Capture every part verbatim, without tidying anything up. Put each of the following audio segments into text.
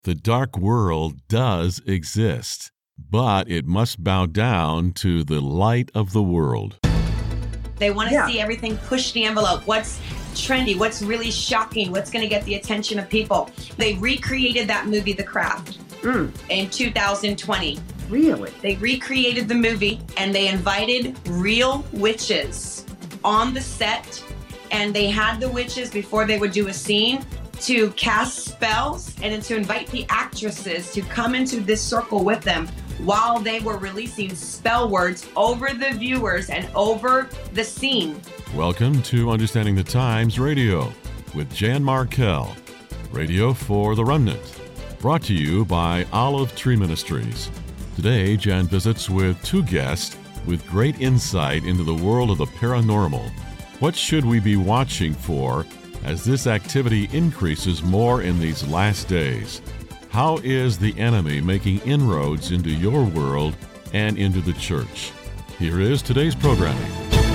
The dark world does exist, but it must bow down to the light of the world. They want to Yeah. see everything push the envelope. What's trendy? What's really shocking? What's going to get the attention of people? They recreated that movie, The Craft, Mm, in two thousand twenty. really? They recreated the movie and they invited real witches on the set. And they had the witches before they would do a scene to cast spells and then to invite the actresses to come into this circle with them while they were releasing spell words over the viewers and over the scene. Welcome to Understanding the Times Radio with Jan Markell, Radio for the Remnant, brought to you by Olive Tree Ministries. Today, Jan visits with two guests with great insight into the world of the paranormal. What should we be watching for as this activity increases more in these last days? How is the enemy making inroads into your world and into the church? Here is today's programming.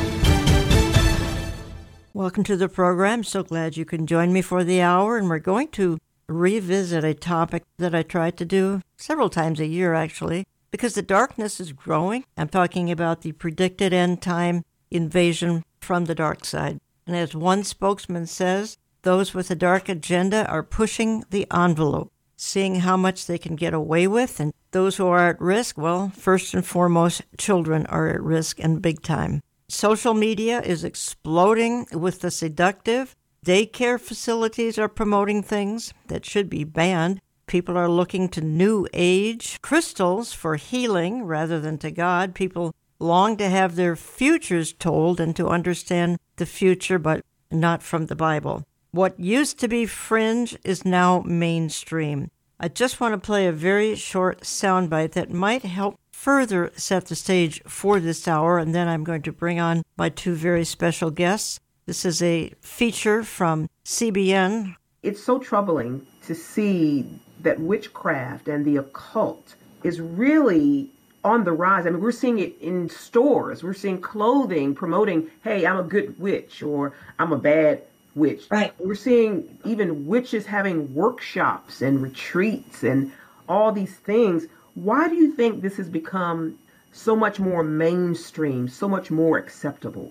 Welcome to the program. So glad you can join me for the hour, and we're going to revisit a topic that I try to do several times a year, actually, because the darkness is growing. I'm talking about the predicted end time invasion from the dark side. And as one spokesman says, those with a dark agenda are pushing the envelope, seeing how much they can get away with. And those who are at risk, well, first and foremost, children are at risk and big time. Social media is exploding with the seductive. Daycare facilities are promoting things that should be banned. People are looking to New Age crystals for healing rather than to God. People long to have their futures told and to understand the future, but not from the Bible. What used to be fringe is now mainstream. I just want to play a very short soundbite that might help further set the stage for this hour, and then I'm going to bring on my two very special guests. This is a feature from C B N. It's so troubling to see that witchcraft and the occult is really on the rise. I mean, we're seeing it in stores. We're seeing clothing promoting, hey, I'm a good witch or I'm a bad witch. Right. We're seeing even witches having workshops and retreats and all these things. Why do you think this has become so much more mainstream, so much more acceptable?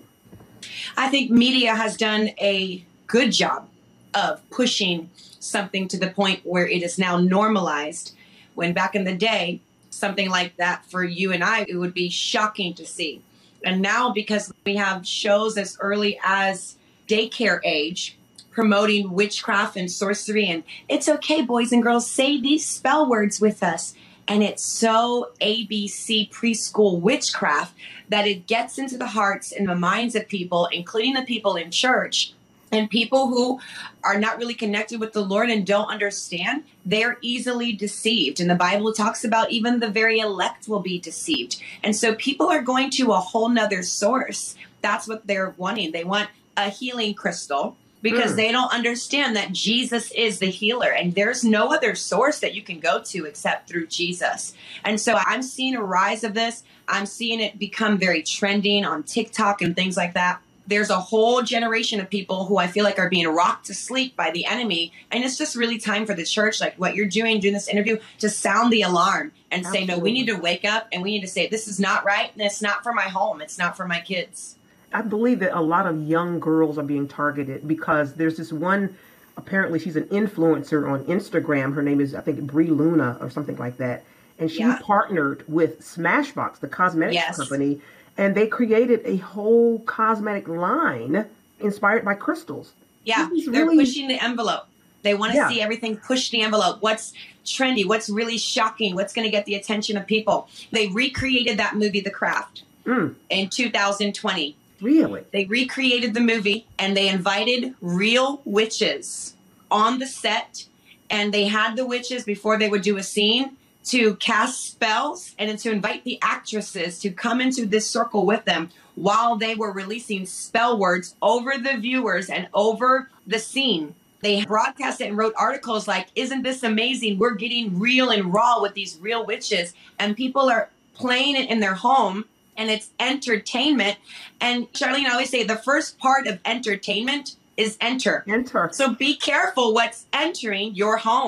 I think media has done a good job of pushing something to the point where it is now normalized, when back in the day, something like that for you and I, it would be shocking to see. And now, because we have shows as early as daycare age promoting witchcraft and sorcery, and it's okay, boys and girls, say these spell words with us. And it's so A B C preschool witchcraft that it gets into the hearts and the minds of people, including the people in church. And people who are not really connected with the Lord and don't understand, they're easily deceived. And the Bible talks about even the very elect will be deceived. And so people are going to a whole nother source. That's what they're wanting. They want a healing crystal because mm. they don't understand that Jesus is the healer. And there's no other source that you can go to except through Jesus. And so I'm seeing a rise of this. I'm seeing it become very trending on TikTok and things like that. There's a whole generation of people who I feel like are being rocked to sleep by the enemy. And it's just really time for the church, like what you're doing, doing this interview, to sound the alarm and Absolutely. say, no, we need to wake up and we need to say, this is not right. And it's not for my home. It's not for my kids. I believe that a lot of young girls are being targeted because there's this one, apparently she's an influencer on Instagram. Her name is, I think, Brie Luna or something like that. And she yeah. partnered with Smashbox, the cosmetics yes. company. And they created a whole cosmetic line inspired by crystals. Yeah, they're really pushing the envelope. They want to yeah. see everything push the envelope. What's trendy? What's really shocking? What's going to get the attention of people? They recreated that movie, The Craft, mm. in two thousand twenty. Really? They recreated the movie and they invited real witches on the set. And they had the witches before they would do a scene to cast spells and then to invite the actresses to come into this circle with them while they were releasing spell words over the viewers and over the scene. They broadcast it and wrote articles like, isn't this amazing? We're getting real and raw with these real witches. And people are playing it in their home and it's entertainment. And Charlene, I always say the first part of entertainment is enter. Enter. So be careful what's entering your home.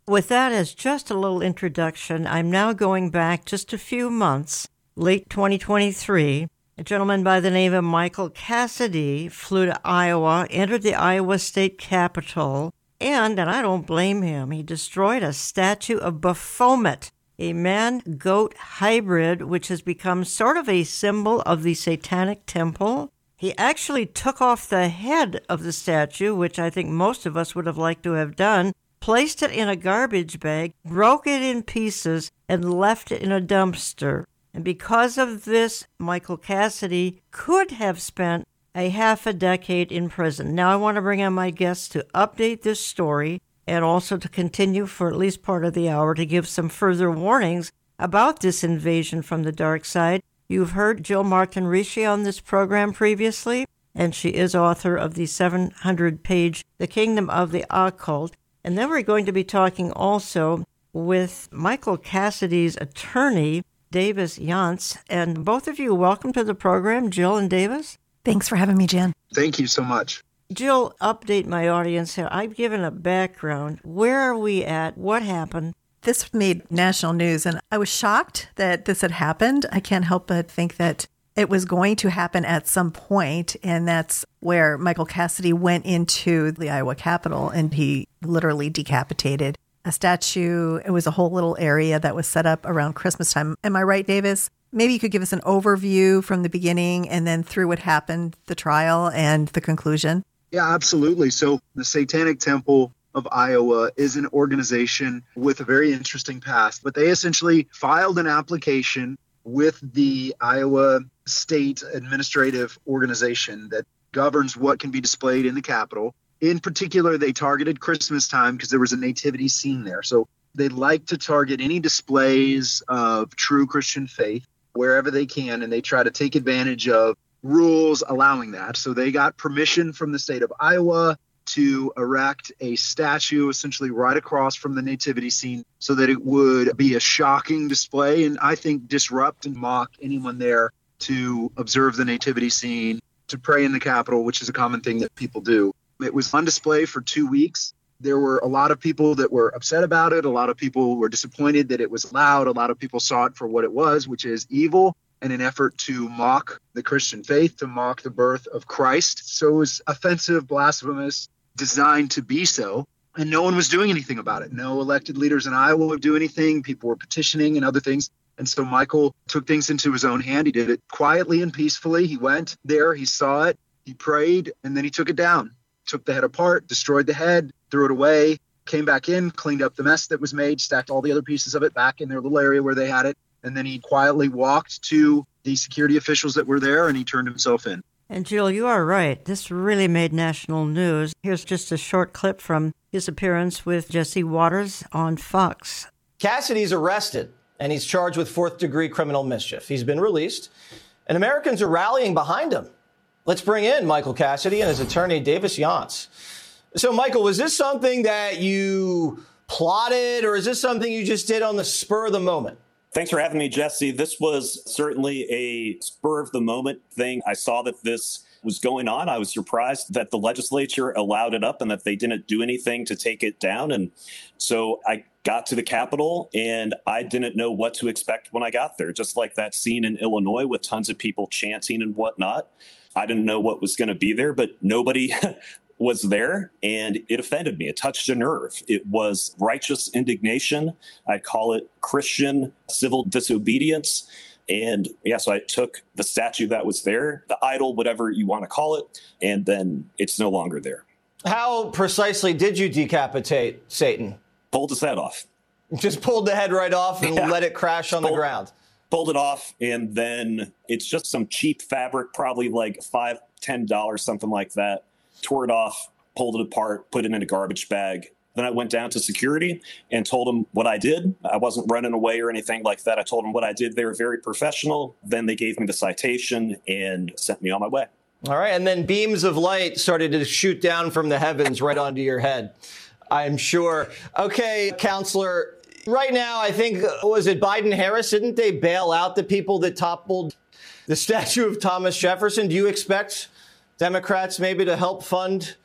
with that as just a little introduction, I'm now going back just a few months, late twenty twenty-three. A gentleman by the name of Michael Cassidy flew to Iowa, entered the Iowa State Capitol, and, and I don't blame him, he destroyed a statue of Baphomet, a man-goat hybrid which has become sort of a symbol of the Satanic Temple. He actually took off the head of the statue, which I think most of us would have liked to have done, placed it in a garbage bag, broke it in pieces, and left it in a dumpster. And because of this, Michael Cassidy could have spent a half a decade in prison. Now I want to bring on my guests to update this story and also to continue for at least part of the hour to give some further warnings about this invasion from the dark side. You've heard Jill Martin Ricci on this program previously, and she is author of the seven hundred page The Kingdom of the Occult. And then we're going to be talking also with Michael Cassidy's attorney, Davis Yontz. And both of you, welcome to the program, Jill and Davis. Thanks for having me, Jan. Thank you so much. Jill, update my audience here. I've given a background. Where are we at? What happened? This made national news, and I was shocked that this had happened. I can't help but think that it was going to happen at some point, and that's where Michael Cassidy went into the Iowa Capitol, and he literally decapitated a statue. It was a whole little area that was set up around Christmas time. Am I right, Davis? Maybe you could give us an overview from the beginning and then through what happened, the trial and the conclusion. Yeah, absolutely. So the Satanic Temple of Iowa is an organization with a very interesting past, but they essentially filed an application with the Iowa State Administrative Organization that governs what can be displayed in the Capitol. In particular, they targeted Christmas time because there was a nativity scene there. So they like to target any displays of true Christian faith wherever they can, and they try to take advantage of rules allowing that. So they got permission from the state of Iowa to erect a statue essentially right across from the nativity scene so that it would be a shocking display and I think disrupt and mock anyone there to observe the nativity scene, to pray in the Capitol, which is a common thing that people do. It was on display for two weeks. There were a lot of people that were upset about it. A lot of people were disappointed that it was allowed. A lot of people saw it for what it was, which is evil and an effort to mock the Christian faith, to mock the birth of Christ. So it was offensive, blasphemous, designed to be so. And no one was doing anything about it. No elected leaders in Iowa would do anything. People were petitioning and other things. And so Michael took things into his own hand. He did it quietly and peacefully. He went there, he saw it, he prayed, and then he took it down. Took the head apart, destroyed the head, threw it away, came back in, cleaned up the mess that was made, stacked all the other pieces of it back in their little area where they had it. And then he quietly walked to the security officials that were there and he turned himself in. And Jill, you are right. This really made national news. Here's just a short clip from his appearance with Jesse Waters on Fox. Cassidy's arrested and he's charged with fourth degree criminal mischief. He's been released and Americans are rallying behind him. Let's bring in Michael Cassidy and his attorney, Davis Yontz. So, Michael, was this something that you plotted or is this something you just did on the spur of the moment? Thanks for having me, Jesse. This was certainly a spur of the moment thing. I saw that this was going on. I was surprised that the legislature allowed it up and that they didn't do anything to take it down. And so I got to the Capitol and I didn't know what to expect when I got there. Just like that scene in Illinois with tons of people chanting and whatnot. I didn't know what was going to be there, but nobody was there, and it offended me. It touched a nerve. It was righteous indignation. I'd call it Christian civil disobedience. And yeah, so I took the statue that was there, the idol, whatever you want to call it, and then it's no longer there. How precisely did you decapitate Satan? Pulled his head off. Just pulled the head right off and yeah. let it crash on pulled, the ground. Pulled it off, and then it's just some cheap fabric, probably like five, ten dollars, something like that. Tore it off, pulled it apart, put it in a garbage bag. Then I went down to security and told them what I did. I wasn't running away or anything like that. I told them what I did. They were very professional. Then they gave me the citation and sent me on my way. All right. And then beams of light started to shoot down from the heavens right onto your head, I'm sure. Okay, counselor, right now, I think, was it Biden-Harris? Didn't they bail out the people that toppled the statue of Thomas Jefferson? Do you expect Democrats maybe to help fund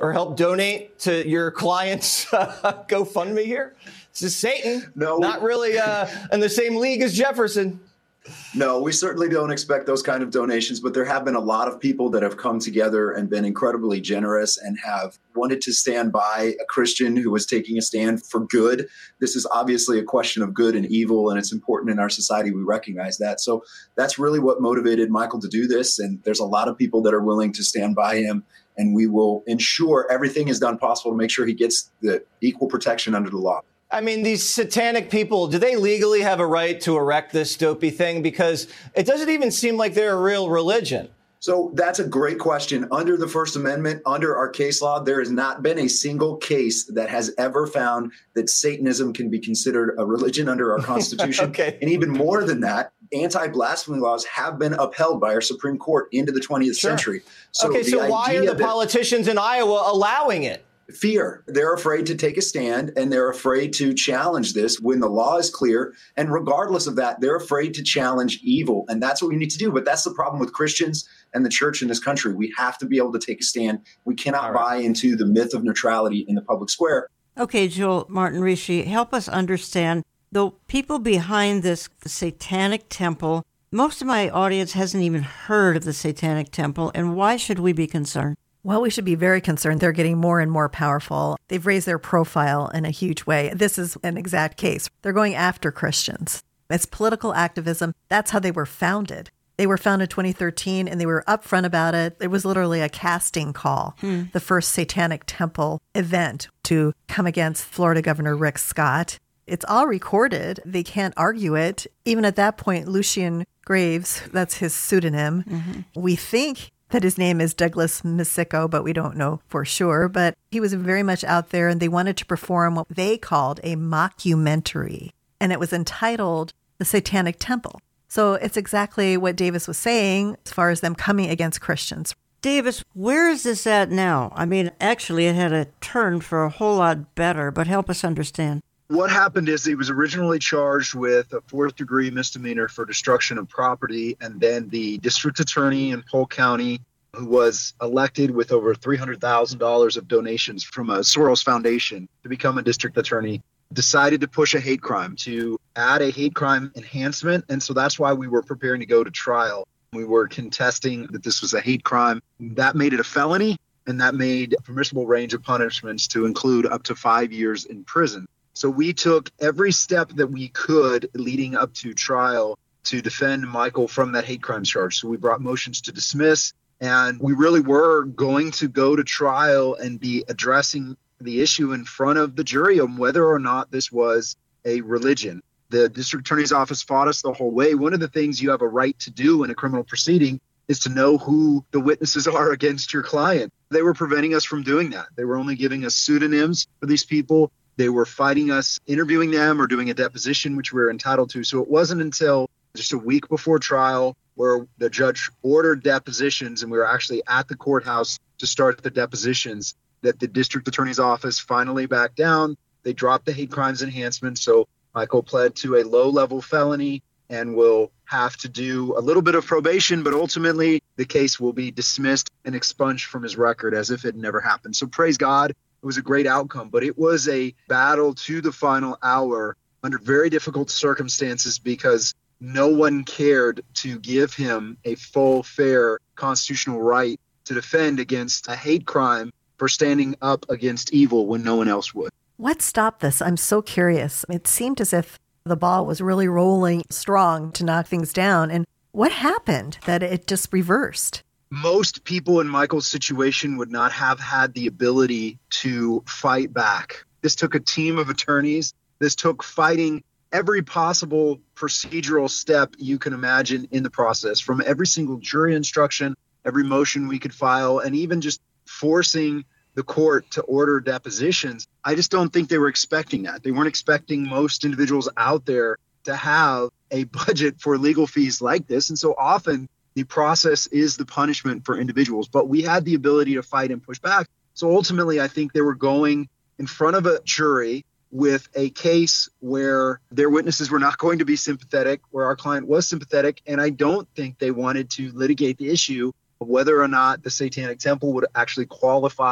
or help donate to your client's uh, GoFundMe here? This is Satan. No, not really uh, in the same league as Jefferson. No, we certainly don't expect those kind of donations, but there have been a lot of people that have come together and been incredibly generous and have wanted to stand by a Christian who was taking a stand for good. This is obviously a question of good and evil, and it's important in our society. We recognize that. So that's really what motivated Michael to do this. And there's a lot of people that are willing to stand by him, and we will ensure everything is done possible to make sure he gets the equal protection under the law. I mean, these satanic people, do they legally have a right to erect this dopey thing? Because it doesn't even seem like they're a real religion. So that's a great question. Under the First Amendment, under our case law, there has not been a single case that has ever found that Satanism can be considered a religion under our Constitution. Okay. And even more than that, anti-blasphemy laws have been upheld by our Supreme Court into the twentieth Sure. century. So okay, so why are the that- politicians in Iowa allowing it? Fear. They're afraid to take a stand, and they're afraid to challenge this when the law is clear. And regardless of that, they're afraid to challenge evil. And that's what we need to do. But that's the problem with Christians and the church in this country. We have to be able to take a stand. We cannot buy into the myth of neutrality in the public square. Okay, Joel Martin Rishi, help us understand the people behind this satanic temple. Most of my audience hasn't even heard of the Satanic Temple, and why should we be concerned? Well, we should be very concerned. They're getting more and more powerful. They've raised their profile in a huge way. This is an exact case. They're going after Christians. It's political activism. That's how they were founded. They were founded in twenty thirteen, and they were upfront about it. It was literally a casting call, hmm. the first Satanic Temple event to come against Florida Governor Rick Scott. It's all recorded. They can't argue it. Even at that point, Lucien Graves, that's his pseudonym, mm-hmm. we think that his name is Douglas Misico, but we don't know for sure. But he was very much out there, and they wanted to perform what they called a mockumentary. And it was entitled The Satanic Temple. So it's exactly what Davis was saying as far as them coming against Christians. Davis, where is this at now? I mean, actually, it had a turn for a whole lot better, but help us understand. What happened is he was originally charged with a fourth degree misdemeanor for destruction of property. And then the district attorney in Polk County, who was elected with over three hundred thousand dollars of donations from a Soros Foundation to become a district attorney, decided to push a hate crime, to add a hate crime enhancement. And so that's why we were preparing to go to trial. We were contesting that this was a hate crime. That made it a felony, and that made a permissible range of punishments to include up to five years in prison. So we took every step that we could leading up to trial to defend Michael from that hate crime charge. So we brought motions to dismiss, and we really were going to go to trial and be addressing the issue in front of the jury on whether or not this was a religion. The district attorney's office fought us the whole way. One of the things you have a right to do in a criminal proceeding is to know who the witnesses are against your client. They were preventing us from doing that. They were only giving us pseudonyms for these people. They were fighting us, interviewing them or doing a deposition, which we were entitled to. So it wasn't until just a week before trial where the judge ordered depositions, and we were actually at the courthouse to start the depositions, that the district attorney's office finally backed down. They dropped the hate crimes enhancement. So Michael pled to a low-level felony and will have to do a little bit of probation, but ultimately the case will be dismissed and expunged from his record as if it never happened. So praise God. It was a great outcome, but it was a battle to the final hour under very difficult circumstances because no one cared to give him a full, fair constitutional right to defend against a hate crime for standing up against evil when no one else would. What stopped this? I'm so curious. It seemed as if the ball was really rolling strong to knock things down. And what happened that it just reversed? Most people in Michael's situation would not have had the ability to fight back. This took a team of attorneys. This took fighting every possible procedural step you can imagine in the process, from every single jury instruction, every motion we could file, and even just forcing the court to order depositions. I just don't think they were expecting that. They weren't expecting most individuals out there to have a budget for legal fees like this. And so often the process is the punishment for individuals, but we had the ability to fight and push back. So ultimately, I think they were going in front of a jury with a case where their witnesses were not going to be sympathetic, where our client was sympathetic. And I don't think they wanted to litigate the issue of whether or not the Satanic Temple would actually qualify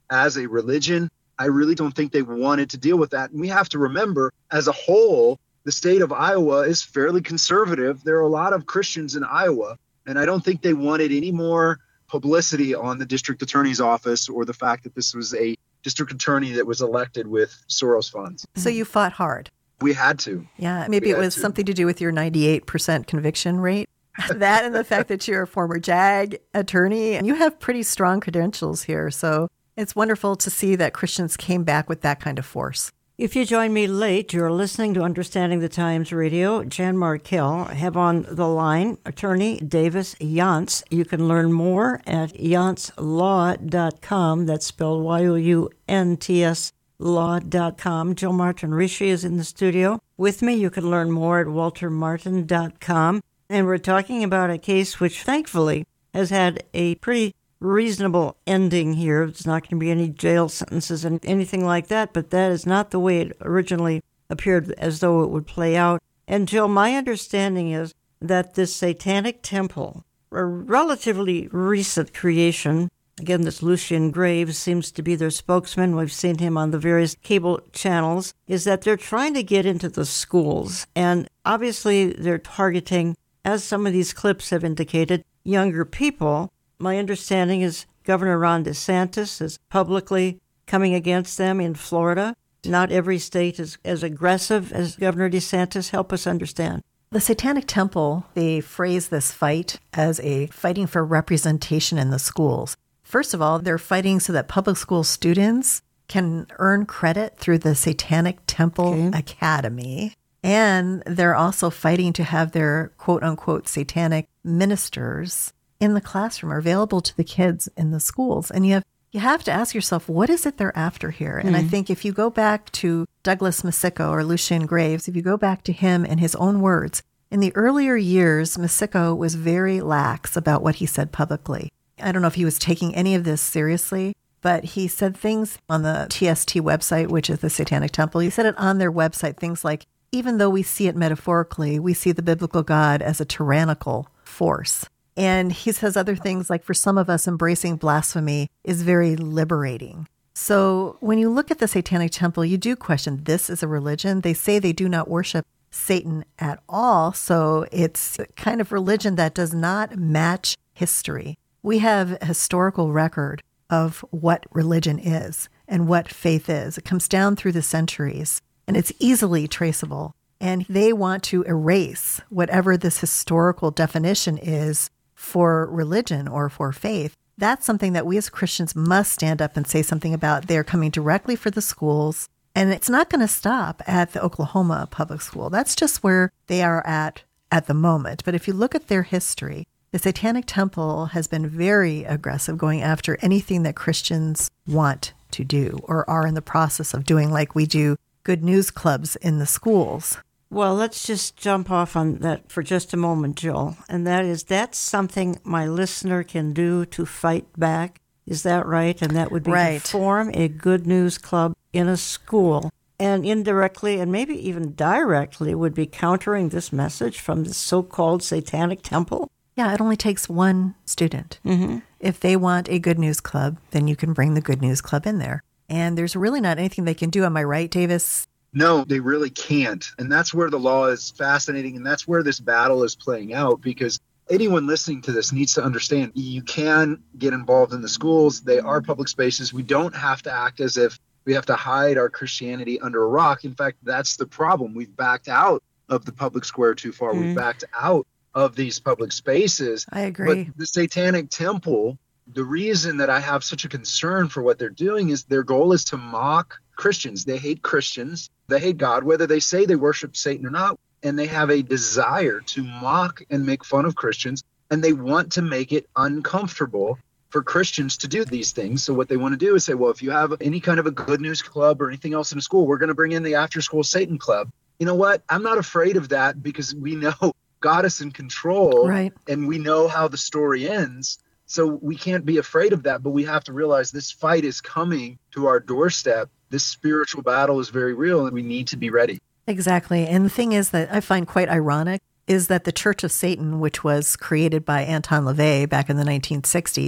as a religion, I really don't think they wanted to deal with that. And we have to remember, as a whole, the state of Iowa is fairly conservative. There are a lot of Christians in Iowa, and I don't think they wanted any more publicity on the district attorney's office or the fact that this was a district attorney that was elected with Soros funds. So you fought hard. We had to. Yeah, maybe we it was to. something to do with your ninety-eight percent conviction rate. That and the fact that you're a former JAG attorney, and you have pretty strong credentials here. So it's wonderful to see that Christians came back with that kind of force. If you join me late, you're listening to Understanding the Times Radio. Jan Markell. I have on the line attorney Davis Younts. You can learn more at younts law dot com. That's spelled Y O U N T S law dot com. Jill Martin Rishi is in the studio with me. You can learn more at walter martin dot com. And we're talking about a case which, thankfully, has had a pretty reasonable ending here. It's not going to be any jail sentences and anything like that, but that is not the way it originally appeared as though it would play out. And Jill, my understanding is that this Satanic Temple, a relatively recent creation, again, this Lucian Graves seems to be their spokesman. We've seen him on the various cable channels, is that they're trying to get into the schools. And obviously they're targeting, as some of these clips have indicated, younger people. My understanding is Governor Ron DeSantis is publicly coming against them in Florida. Not every state is as aggressive as Governor DeSantis. Help us understand. The Satanic Temple, they phrase this fight as a fighting for representation in the schools. First of all, they're fighting so that public school students can earn credit through the Satanic Temple okay. Academy. And they're also fighting to have their quote-unquote satanic ministers in the classroom are available to the kids in the schools. And you have you have to ask yourself, what is it they're after here? And mm. I think if you go back to Douglas Masico or Lucian Graves, if you go back to him and his own words, in the earlier years, Masico was very lax about what he said publicly. I don't know if he was taking any of this seriously, but he said things on the T S T website, which is the Satanic Temple. He said it on their website, things like, even though we see it metaphorically, we see the biblical God as a tyrannical force. And he says other things like, for some of us, embracing blasphemy is very liberating. So when you look at the Satanic Temple, you do question, this is a religion. They say they do not worship Satan at all. So it's a kind of religion that does not match history. We have a historical record of what religion is and what faith is. It comes down through the centuries, and it's easily traceable. And they want to erase whatever this historical definition is for religion or for faith. That's something that we as Christians must stand up and say something about. They're coming directly for the schools, and it's not going to stop at the Oklahoma public school. That's just where they are at at the moment. But if you look at their history, the Satanic Temple has been very aggressive going after anything that Christians want to do or are in the process of doing, like we do good news clubs in the schools. Well, let's just jump off on that for just a moment, Jill. And that is, that's something my listener can do to fight back. Is that right? And that would be right. to form a good news club in a school. And indirectly, and maybe even directly, would be countering this message from the so-called Satanic Temple. Yeah, it only takes one student. Mm-hmm. If they want a good news club, then you can bring the good news club in there. And there's really not anything they can do. Am I right, Davis? No, they really can't. And that's where the law is fascinating. And that's where this battle is playing out, because anyone listening to this needs to understand you can get involved in the schools. They are public spaces. We don't have to act as if we have to hide our Christianity under a rock. In fact, that's the problem. We've backed out of the public square too far. Mm. We've backed out of these public spaces. I agree. But the Satanic Temple, the reason that I have such a concern for what they're doing is their goal is to mock Christians. They hate Christians. They hate God, whether they say they worship Satan or not. And they have a desire to mock and make fun of Christians. And they want to make it uncomfortable for Christians to do these things. So what they want to do is say, well, if you have any kind of a good news club or anything else in a school, we're going to bring in the after school Satan club. You know what? I'm not afraid of that, because we know God is in control, right? And we know how the story ends. So we can't be afraid of that, but we have to realize this fight is coming to our doorstep. This spiritual battle is very real, and we need to be ready. Exactly. And the thing is that I find quite ironic is that the Church of Satan, which was created by Anton LaVey back in the nineteen sixties,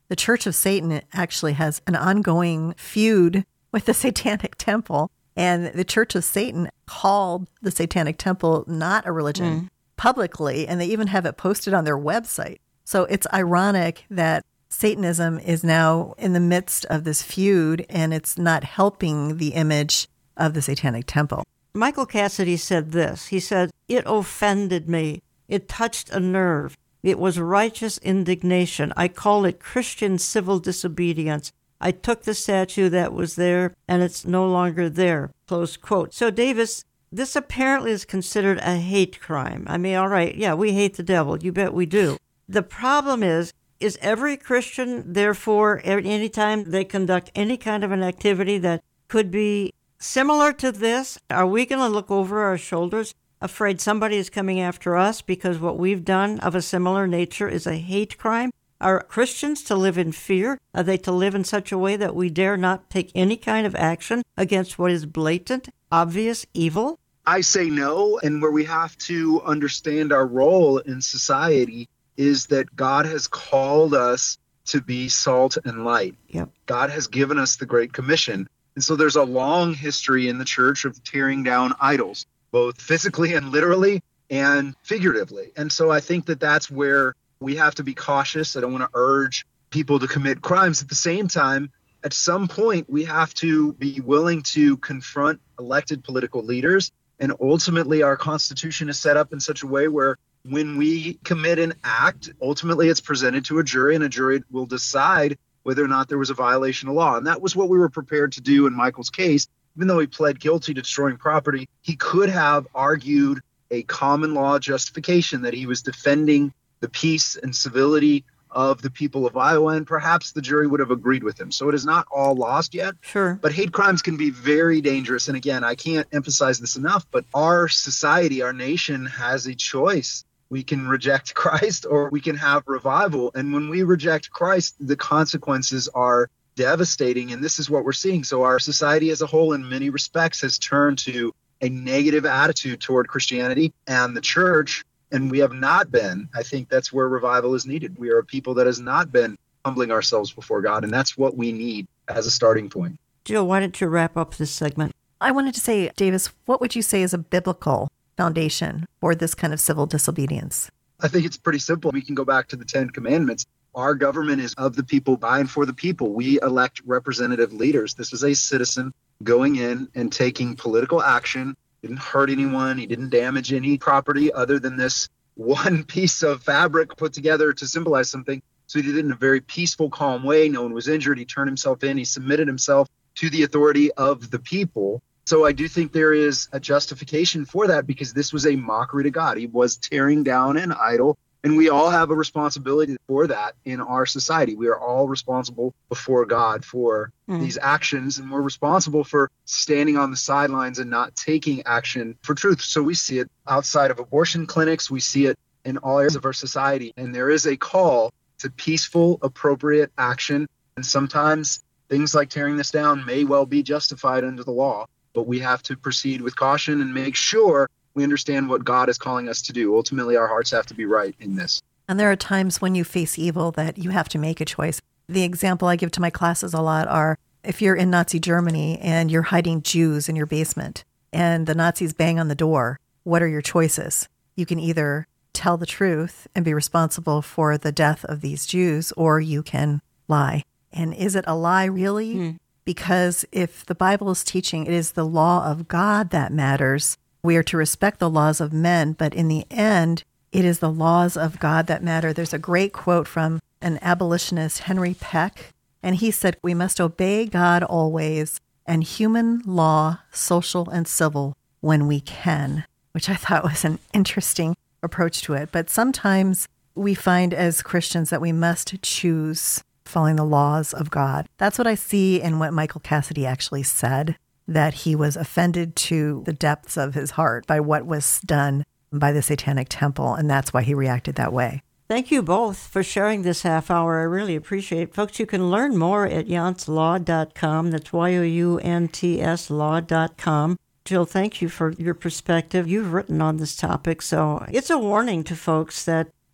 the Church of Satan actually has an ongoing feud with the Satanic Temple. And the Church of Satan called the Satanic Temple not a religion mm. publicly, and they even have it posted on their website. So it's ironic that Satanism is now in the midst of this feud, and it's not helping the image of the Satanic Temple. Michael Cassidy said this. He said, "It offended me. It touched a nerve. It was righteous indignation. I call it Christian civil disobedience. I took the statue that was there, and it's no longer there." Close quote. So, Davis, this apparently is considered a hate crime. I mean, all right, yeah, we hate the devil. You bet we do. The problem is, is every Christian, therefore, anytime they conduct any kind of an activity that could be similar to this, are we going to look over our shoulders, afraid somebody is coming after us because what we've done of a similar nature is a hate crime? Are Christians to live in fear? Are they to live in such a way that we dare not take any kind of action against what is blatant, obvious evil? I say no, and where we have to understand our role in society is that God has called us to be salt and light. Yep. God has given us the Great Commission. And so there's a long history in the church of tearing down idols, both physically and literally and figuratively. And so I think that that's where we have to be cautious. I don't want to urge people to commit crimes. At the same time, at some point, we have to be willing to confront elected political leaders. And ultimately, our Constitution is set up in such a way where when we commit an act, ultimately it's presented to a jury, and a jury will decide whether or not there was a violation of law. And that was what we were prepared to do in Michael's case. Even though he pled guilty to destroying property, he could have argued a common law justification that he was defending the peace and civility of the people of Iowa, and perhaps the jury would have agreed with him. So it is not all lost yet. Sure. But hate crimes can be very dangerous. And again, I can't emphasize this enough, but our society, our nation has a choice. We can reject Christ or we can have revival. And when we reject Christ, the consequences are devastating. And this is what we're seeing. So our society as a whole, in many respects, has turned to a negative attitude toward Christianity and the church. And we have not been. I think that's where revival is needed. We are a people that has not been humbling ourselves before God. And that's what we need as a starting point. Jill, why don't you wrap up this segment? I wanted to say, Davis, what would you say is a biblical foundation for this kind of civil disobedience? I think it's pretty simple. We can go back to the Ten Commandments. Our government is of the people, by and for the people. We elect representative leaders. This is a citizen going in and taking political action. Didn't hurt anyone. He didn't damage any property other than this one piece of fabric put together to symbolize something. So he did it in a very peaceful, calm way. No one was injured. He turned himself in. He submitted himself to the authority of the people. So I do think there is a justification for that, because this was a mockery to God. He was tearing down an idol, and we all have a responsibility for that in our society. We are all responsible before God for mm. these actions, and we're responsible for standing on the sidelines and not taking action for truth. So we see it outside of abortion clinics. We see it in all areas of our society, and there is a call to peaceful, appropriate action. And sometimes things like tearing this down may well be justified under the law. But we have to proceed with caution and make sure we understand what God is calling us to do. Ultimately, our hearts have to be right in this. And there are times when you face evil that you have to make a choice. The example I give to my classes a lot are, if you're in Nazi Germany and you're hiding Jews in your basement and the Nazis bang on the door, what are your choices? You can either tell the truth and be responsible for the death of these Jews, or you can lie. And is it a lie, really? Hmm. Because if the Bible is teaching it is the law of God that matters, we are to respect the laws of men, but in the end, it is the laws of God that matter. There's a great quote from an abolitionist, Henry Peck, and he said, "We must obey God always, and human law, social and civil, when we can," which I thought was an interesting approach to it. But sometimes we find as Christians that we must choose following the laws of God. That's what I see in what Michael Cassidy actually said, that he was offended to the depths of his heart by what was done by the Satanic Temple, and that's why he reacted that way. Thank you both for sharing this half hour. I really appreciate it. Folks, you can learn more at younts law dot com. That's Y O U N T S law dot com. Jill, thank you for your perspective. You've written on this topic, so it's a warning to folks that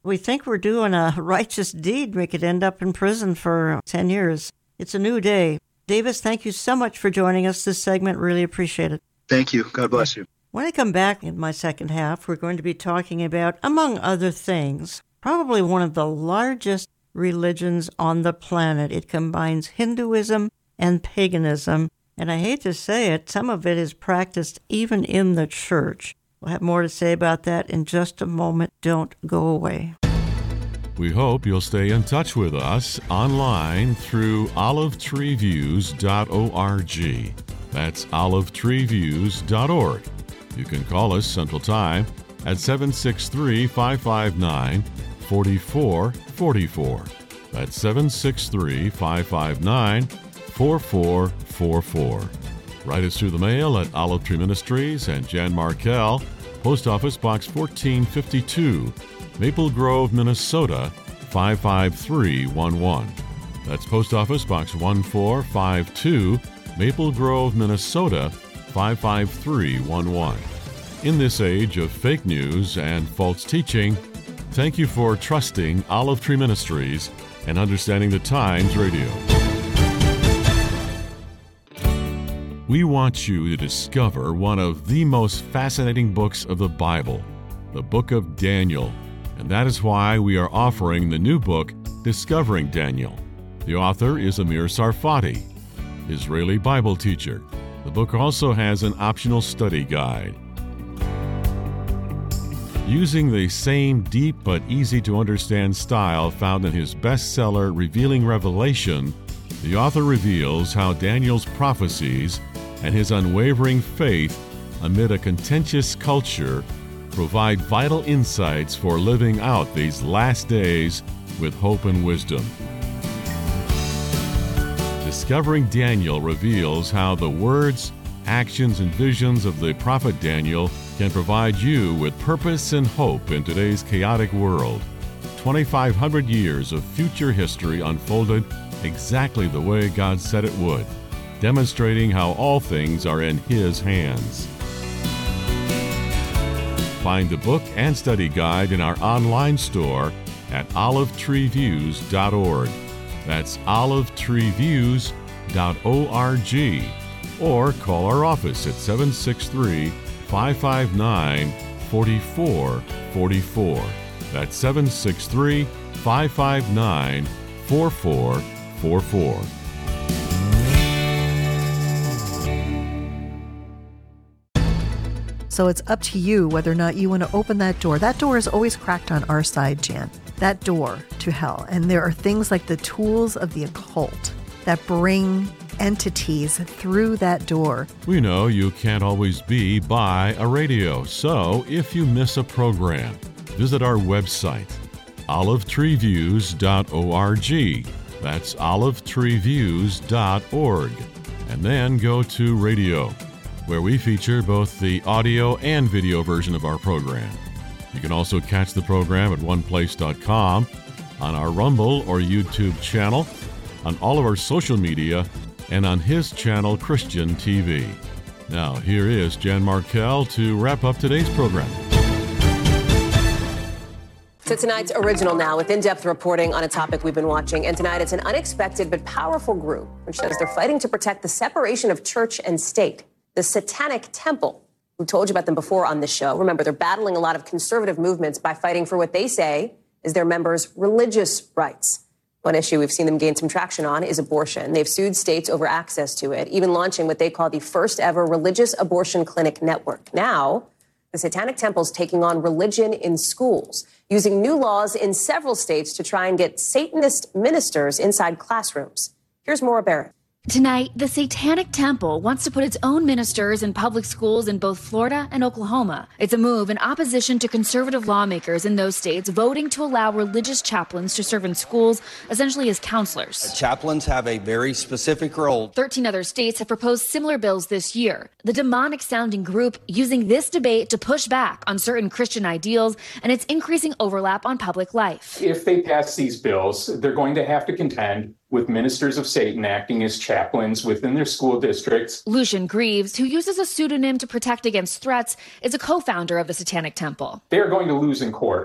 we think we're doing a righteous deed. We could end up in prison for ten years. It's a new day. Davis, thank you so much for joining us this segment. Really appreciate it. Thank you. God bless you. When I come back in my second half, we're going to be talking about, among other things, probably one of the largest religions on the planet. It combines Hinduism and paganism, and I hate to say it, some of it is practiced even in the church. We'll have more to say about that in just a moment. Don't go away. We hope you'll stay in touch with us online through olive tree views dot org. That's olive tree views dot org. You can call us Central Time at seven six three, five five nine, four four four four. That's seven six three, five five nine, four four four four. Write us through the mail at Olive Tree Ministries and Jan Markell, Post Office Box fourteen fifty-two, Maple Grove, Minnesota, five five three one one. That's Post Office Box one four five two, Maple Grove, Minnesota, five five three one one. In this age of fake news and false teaching, thank you for trusting Olive Tree Ministries and Understanding the Times Radio. We want you to discover one of the most fascinating books of the Bible, the Book of Daniel. And that is why we are offering the new book, Discovering Daniel. The author is Amir Sarfati, Israeli Bible teacher. The book also has an optional study guide. Using the same deep but easy-to-understand style found in his bestseller, Revealing Revelation, the author reveals how Daniel's prophecies and his unwavering faith amid a contentious culture provide vital insights for living out these last days with hope and wisdom. Discovering Daniel reveals how the words, actions, and visions of the prophet Daniel can provide you with purpose and hope in today's chaotic world. twenty-five hundred years of future history unfolded exactly the way God said it would, demonstrating how all things are in His hands. Find the book and study guide in our online store at olive tree views dot org. That's olive tree views dot org. Or call our office at seven six three, five five nine, four four four four. That's seven six three, five five nine, four four four four. So it's up to you whether or not you want to open that door. That door is always cracked on our side, Jan. That door to hell. And there are things like the tools of the occult that bring entities through that door. We know you can't always be by a radio, so if you miss a program, visit our website, olive tree views dot org. That's olive tree views dot org. And then go to radio, where we feature both the audio and video version of our program. You can also catch the program at one place dot com, on our Rumble or YouTube channel, on all of our social media, and on his channel, Christian T V. Now, here is Jan Markell to wrap up today's program. To tonight's original now, with in-depth reporting on a topic we've been watching. And tonight, it's an unexpected but powerful group which says they're fighting to protect the separation of church and state. The Satanic Temple. We told you about them before on this show. Remember, they're battling a lot of conservative movements by fighting for what they say is their members' religious rights. One issue we've seen them gain some traction on is abortion. They've sued states over access to it, even launching what they call the first ever religious abortion clinic network. Now, the Satanic Temple's taking on religion in schools, using new laws in several states to try and get Satanist ministers inside classrooms. Here's Maura Barrett. Tonight, the Satanic Temple wants to put its own ministers in public schools in both Florida and Oklahoma. It's a move in opposition to conservative lawmakers in those states voting to allow religious chaplains to serve in schools, essentially as counselors. Chaplains have a very specific role. Thirteen other states have proposed similar bills this year. The demonic-sounding group using this debate to push back on certain Christian ideals and its increasing overlap on public life. If they pass these bills, they're going to have to contend with ministers of Satan acting as chaplains within their school districts. Lucian Greaves, who uses a pseudonym to protect against threats, is a co-founder of the Satanic Temple. They're going to lose in court.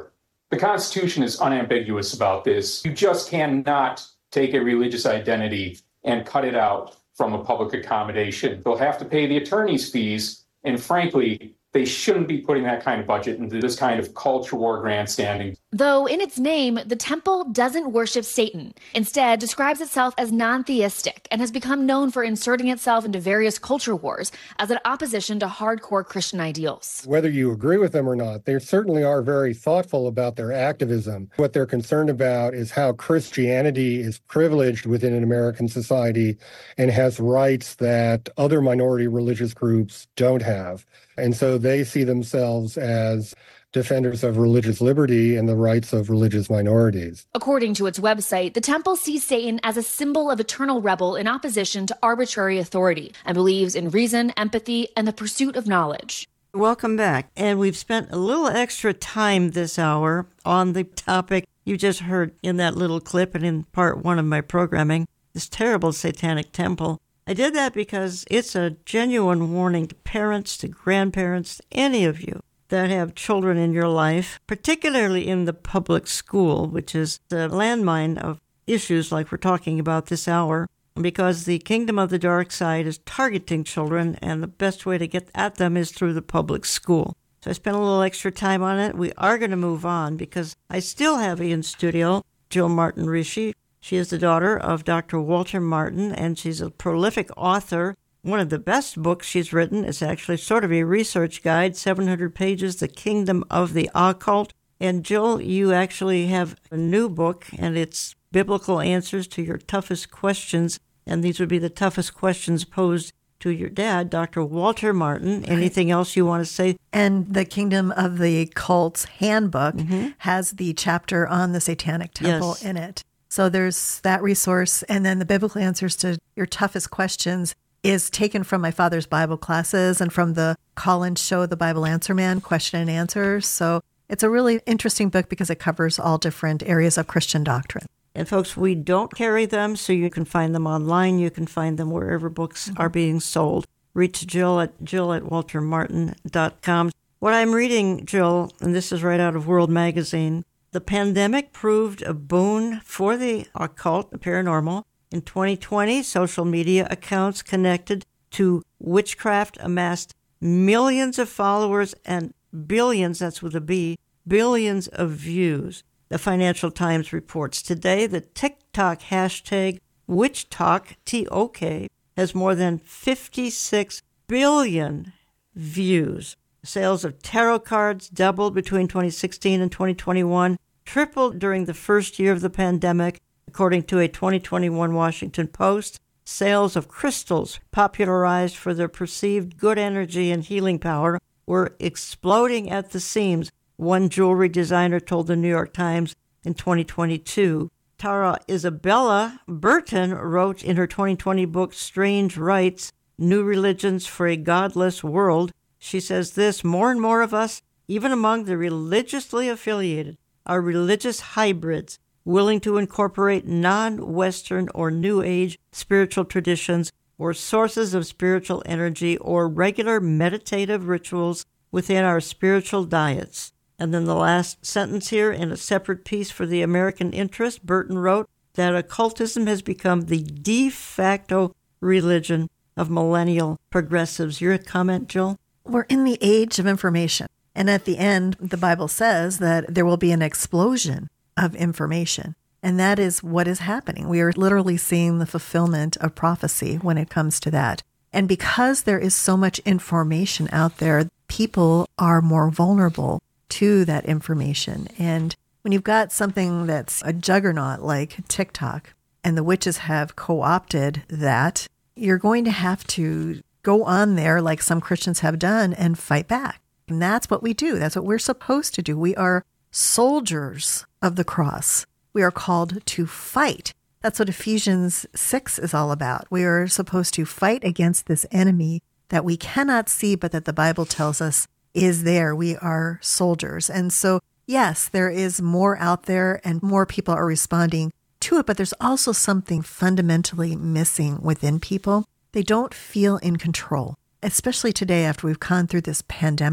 The Constitution is unambiguous about this. You just cannot take a religious identity and cut it out from a public accommodation. They'll have to pay the attorney's fees, and frankly, they shouldn't be putting that kind of budget into this kind of culture war grandstanding. Though in its name, the temple doesn't worship Satan. Instead, describes itself as non-theistic and has become known for inserting itself into various culture wars as an opposition to hardcore Christian ideals. Whether you agree with them or not, they certainly are very thoughtful about their activism. What they're concerned about is how Christianity is privileged within an American society and has rights that other minority religious groups don't have. And so they see themselves as defenders of religious liberty and the rights of religious minorities. According to its website, the temple sees Satan as a symbol of eternal rebel in opposition to arbitrary authority and believes in reason, empathy, and the pursuit of knowledge. Welcome back. And we've spent a little extra time this hour on the topic you just heard in that little clip and in part one of my programming, this terrible satanic temple. I did that because it's a genuine warning to parents, to grandparents, to any of you that have children in your life, particularly in the public school, which is the landmine of issues like we're talking about this hour, because the kingdom of the dark side is targeting children, and the best way to get at them is through the public school. So I spent a little extra time on it. We are going to move on because I still have in studio Jill Martin Rishi. She is the daughter of Doctor Walter Martin, and she's a prolific author. One of the best books she's written is actually sort of a research guide, seven hundred pages, The Kingdom of the Occult. And Jill, you actually have a new book, and it's Biblical Answers to Your Toughest Questions. And these would be the toughest questions posed to your dad, Doctor Walter Martin. Anything else you want to say? And the Kingdom of the Cult's handbook mm-hmm. has the chapter on the Satanic Temple yes. in it. So there's that resource. And then the Biblical Answers to Your Toughest Questions is taken from my father's Bible classes and from the Collins show, The Bible Answer Man, Question and Answers. So it's a really interesting book because it covers all different areas of Christian doctrine. And folks, we don't carry them, so you can find them online. You can find them wherever books mm-hmm. are being sold. Reach Jill at jill at walter martin dot com. What I'm reading, Jill, and this is right out of World Magazine, the pandemic proved a boon for the occult, the paranormal. In twenty twenty, social media accounts connected to witchcraft amassed millions of followers and billions, that's with a B, billions of views. The Financial Times reports today the TikTok hashtag WitchTok, T O K, has more than fifty-six billion views. Sales of tarot cards doubled between twenty sixteen and twenty twenty-one, tripled during the first year of the pandemic. According to a twenty twenty-one Washington Post, sales of crystals popularized for their perceived good energy and healing power were exploding at the seams, one jewelry designer told the New York Times in twenty twenty-two. Tara Isabella Burton wrote in her twenty twenty book, Strange Rites, New Religions for a Godless World. She says this, more and more of us, even among the religiously affiliated, are religious hybrids, willing to incorporate non-Western or New Age spiritual traditions or sources of spiritual energy or regular meditative rituals within our spiritual diets. And then the last sentence here, in a separate piece for the American Interest, Burton wrote that occultism has become the de facto religion of millennial progressives. Your comment, Jill? We're in the age of information. And at the end, the Bible says that there will be an explosion of information. And that is what is happening. We are literally seeing the fulfillment of prophecy when it comes to that. And because there is so much information out there, people are more vulnerable to that information. And when you've got something that's a juggernaut like TikTok, and the witches have co-opted that, you're going to have to go on there like some Christians have done and fight back. And that's what we do. That's what we're supposed to do. We are soldiers of the cross. We are called to fight. That's what Ephesians six is all about. We are supposed to fight against this enemy that we cannot see, but that the Bible tells us is there. We are soldiers. And so, yes, there is more out there and more people are responding to it, but there's also something fundamentally missing within people. They don't feel in control, especially today after we've gone through this pandemic.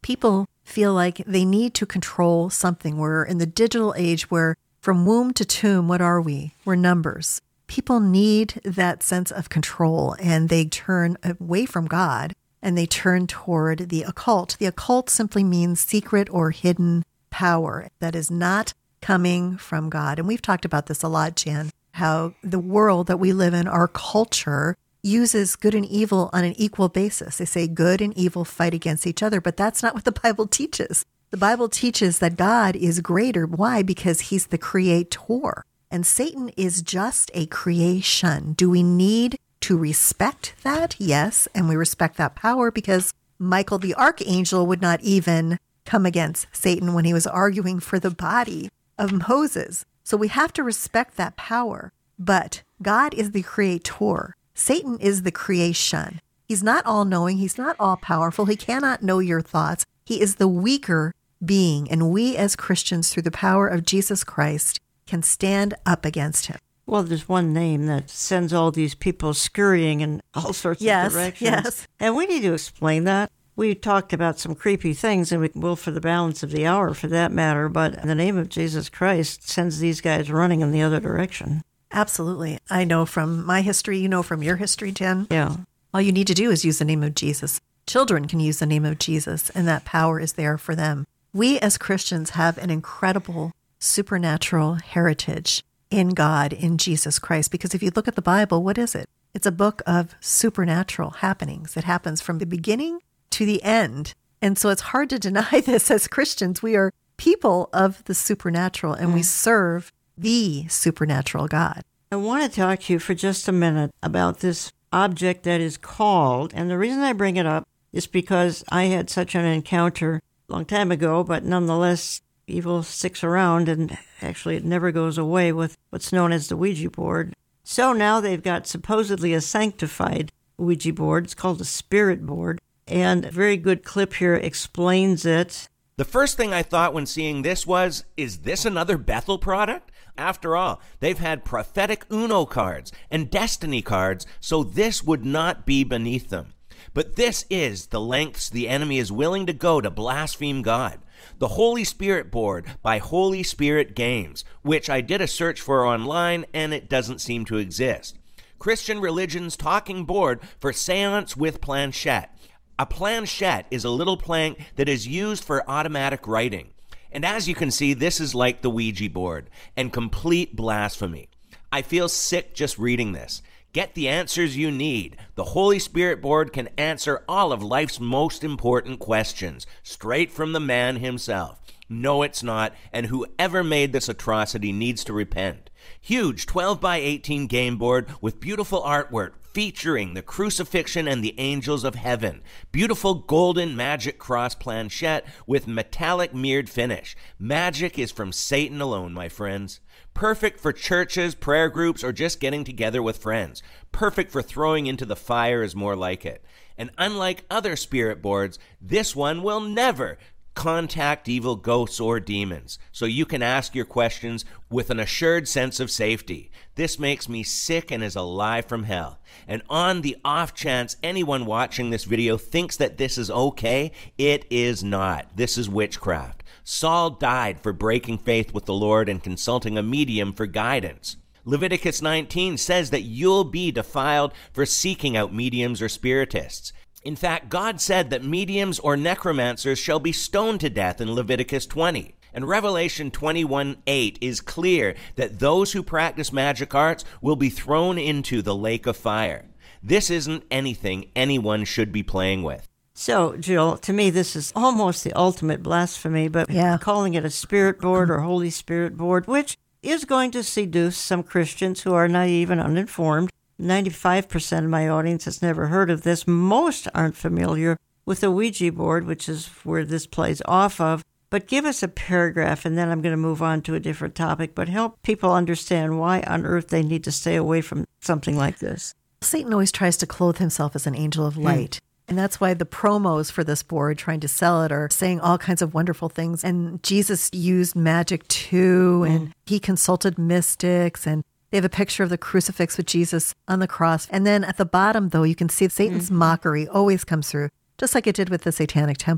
People feel like they need to control something. We're in the digital age where from womb to tomb, what are we? We're numbers. People need that sense of control, and they turn away from God and they turn toward the occult. The occult simply means secret or hidden power that is not coming from God. And we've talked about this a lot, Jan, how the world that we live in, our culture, uses good and evil on an equal basis. They say good and evil fight against each other, but that's not what the Bible teaches. The Bible teaches that God is greater. Why? Because he's the creator. And Satan is just a creation. Do we need to respect that? Yes, and we respect that power because Michael the archangel would not even come against Satan when he was arguing for the body of Moses. So we have to respect that power. But God is the creator. Satan is the creation. He's not all-knowing. He's not all-powerful. He cannot know your thoughts. He is the weaker being. And we as Christians, through the power of Jesus Christ, can stand up against him. Well, there's one name that sends all these people scurrying in all sorts yes, of directions. Yes, and we need to explain that. We talked about some creepy things, and we will for the balance of the hour, for that matter, but in the name of Jesus Christ sends these guys running in the other direction. Absolutely. I know from my history, you know from your history, Jen. Yeah. All you need to do is use the name of Jesus. Children can use the name of Jesus, and that power is there for them. We as Christians have an incredible supernatural heritage in God, in Jesus Christ. Because if you look at the Bible, what is it? It's a book of supernatural happenings. It happens from the beginning to the end. And so it's hard to deny this as Christians. We are people of the supernatural, and mm. we serve the supernatural God. I want to talk to you for just a minute about this object that is called, and the reason I bring it up is because I had such an encounter a long time ago, but nonetheless, evil sticks around, and actually it never goes away with what's known as the Ouija board. So now they've got supposedly a sanctified Ouija board. It's called a spirit board, and a very good clip here explains it. The first thing I thought when seeing this was, is this another Bethel product? After all, they've had prophetic Uno cards and destiny cards, so this would not be beneath them. But this is the lengths the enemy is willing to go to blaspheme God. The Holy Spirit board by Holy Spirit Games, which I did a search for online and it doesn't seem to exist. Christian Religion's talking board for seance with planchette. A planchette is a little plank that is used for automatic writing. And as you can see, this is like the Ouija board and complete blasphemy. I feel sick just reading this. Get the answers you need. The Holy Spirit board can answer all of life's most important questions, straight from the man himself. No, it's not, and whoever made this atrocity needs to repent. Huge twelve by eighteen game board with beautiful artwork featuring the crucifixion and the angels of heaven. Beautiful golden magic cross planchette with metallic mirrored finish. Magic is from Satan alone, my friends. Perfect for churches, prayer groups, or just getting together with friends. Perfect for throwing into the fire is more like it. And unlike other spirit boards, this one will never contact evil ghosts or demons, so you can ask your questions with an assured sense of safety. This makes me sick and is a lie from hell. And on the off chance anyone watching this video thinks that this is okay, it is not. This is witchcraft. Saul died for breaking faith with the Lord and consulting a medium for guidance. Leviticus nineteen says that you'll be defiled for seeking out mediums or spiritists. In fact, God said that mediums or necromancers shall be stoned to death in Leviticus twenty. And Revelation twenty-one eight is clear that those who practice magic arts will be thrown into the lake of fire. This isn't anything anyone should be playing with. So, Jill, to me, this is almost the ultimate blasphemy, but yeah. calling it a spirit board or Holy Spirit board, which is going to seduce some Christians who are naive and uninformed. ninety-five percent of my audience has never heard of this. Most aren't familiar with the Ouija board, which is where this plays off of. But give us a paragraph, and then I'm going to move on to a different topic, but help people understand why on earth they need to stay away from something like this. Satan always tries to clothe himself as an angel of light. Mm. And that's why the promos for this board, trying to sell it, are saying all kinds of wonderful things. And Jesus used magic too, mm. and he consulted mystics, and they have a picture of the crucifix with Jesus on the cross. And then at the bottom, though, you can see Satan's mm-hmm. mockery always comes through, just like it did with the Satanic Temple.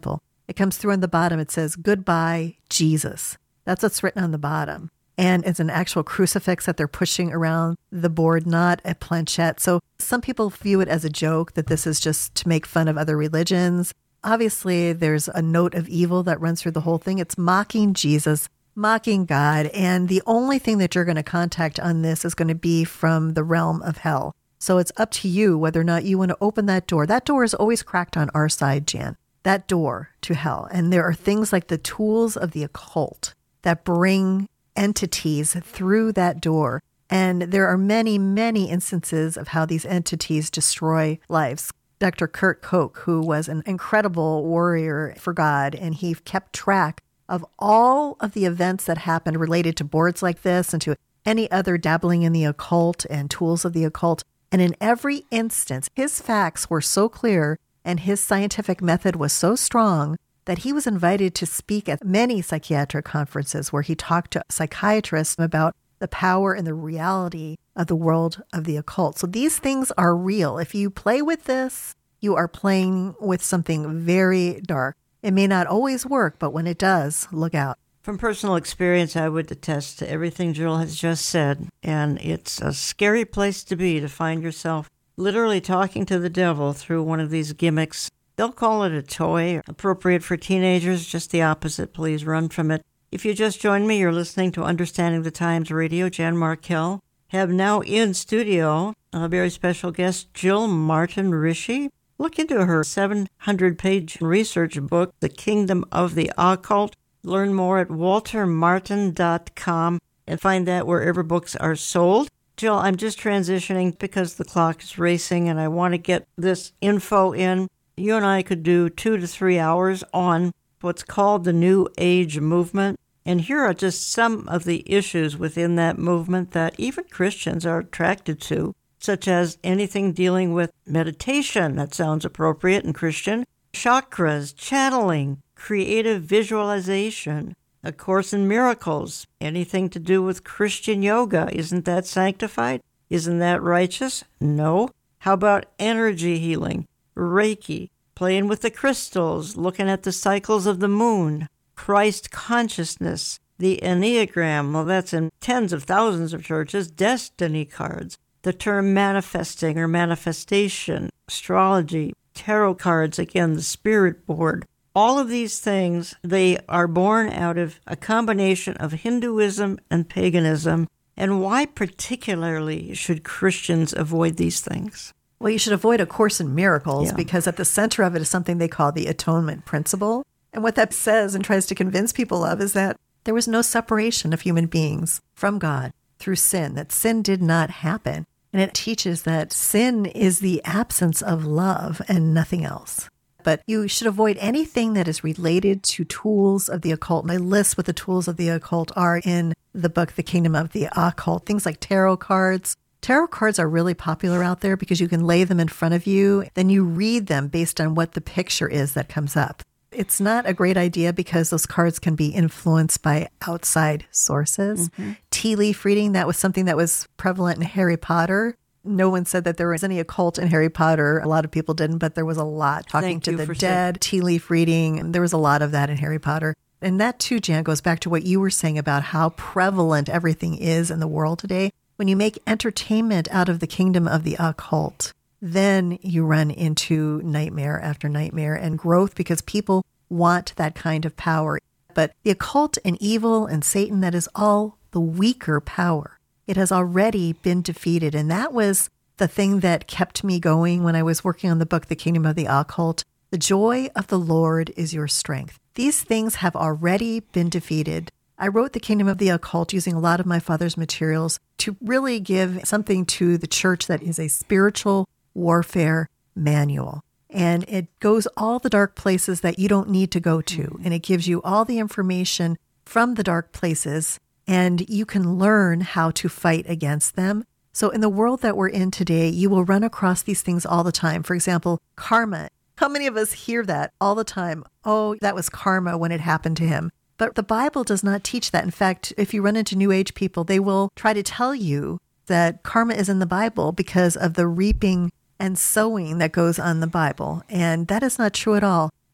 it comes through on the bottom. It says, "Goodbye, Jesus." That's what's written on the bottom. And it's an actual crucifix that they're pushing around the board, not a planchette. So some people view it as a joke, that this is just to make fun of other religions. Obviously, there's a note of evil that runs through the whole thing. It's mocking Jesus, mocking God. And the only thing that you're going to contact on this is going to be from the realm of hell. So it's up to you whether or not you want to open that door. That door is always cracked on our side, Jan. That door to hell. And there are things like the tools of the occult that bring entities through that door. And there are many, many instances of how these entities destroy lives. Doctor Kurt Koch, who was an incredible warrior for God, and he kept track of all of the events that happened related to boards like this and to any other dabbling in the occult and tools of the occult. And in every instance, his facts were so clear and his scientific method was so strong that he was invited to speak at many psychiatric conferences where he talked to psychiatrists about the power and the reality of the world of the occult. So these things are real. If you play with this, you are playing with something very dark. It may not always work, but when it does, look out. From personal experience, I would attest to everything Jill has just said, and it's a scary place to be, to find yourself literally talking to the devil through one of these gimmicks. They'll call it a toy, appropriate for teenagers, just the opposite. Please run from it. If you just joined me, you're listening to Understanding the Times Radio. Jan Markell. Have now in studio a very special guest, Jill Martin Rishi. Look into her seven hundred page research book, The Kingdom of the Occult. Learn more at walter martin dot com and find that wherever books are sold. Jill, I'm just transitioning because the clock is racing and I want to get this info in. You and I could do two to three hours on what's called the New Age movement. And here are just some of the issues within that movement that even Christians are attracted to, such as anything dealing with meditation, that sounds appropriate and Christian, chakras, channeling, creative visualization, A Course in Miracles, anything to do with Christian yoga. Isn't that sanctified? Isn't that righteous? No. How about energy healing? Reiki, playing with the crystals, looking at the cycles of the moon, Christ consciousness, the Enneagram, well, that's in tens of thousands of churches, destiny cards, the term manifesting or manifestation, astrology, tarot cards, again, the spirit board. All of these things, they are born out of a combination of Hinduism and paganism. And why particularly should Christians avoid these things? Well, you should avoid A Course in Miracles Yeah. because at the center of it is something they call the atonement principle. And what that says and tries to convince people of is that there was no separation of human beings from God through sin, that sin did not happen. And it teaches that sin is the absence of love and nothing else. But you should avoid anything that is related to tools of the occult. My list with the tools of the occult are in the book, The Kingdom of the Occult. Things like tarot cards. Tarot cards are really popular out there because you can lay them in front of you. Then you read them based on what the picture is that comes up. It's not a great idea because those cards can be influenced by outside sources. Mm-hmm. Tea leaf reading, that was something that was prevalent in Harry Potter. No one said that there was any occult in Harry Potter. A lot of people didn't, but there was a lot. Talking Thank to you the for dead, saying. tea leaf reading. There was a lot of that in Harry Potter. And that too, Jan, goes back to what you were saying about how prevalent everything is in the world today. When you make entertainment out of the kingdom of the occult, then you run into nightmare after nightmare and growth because people want that kind of power. But the occult and evil and Satan, that is all the weaker power. It has already been defeated. And that was the thing that kept me going when I was working on the book, The Kingdom of the Occult. The joy of the Lord is your strength. These things have already been defeated. I wrote The Kingdom of the Occult using a lot of my father's materials to really give something to the church that is a spiritual warfare manual. And it goes all the dark places that you don't need to go to. And it gives you all the information from the dark places, and you can learn how to fight against them. So in the world that we're in today, you will run across these things all the time. For example, karma. How many of us hear that all the time? Oh, that was karma when it happened to him. But the Bible does not teach that. In fact, if you run into New Age people, they will try to tell you that karma is in the Bible because of the reaping and sowing that goes on in the Bible. And that is not true at all.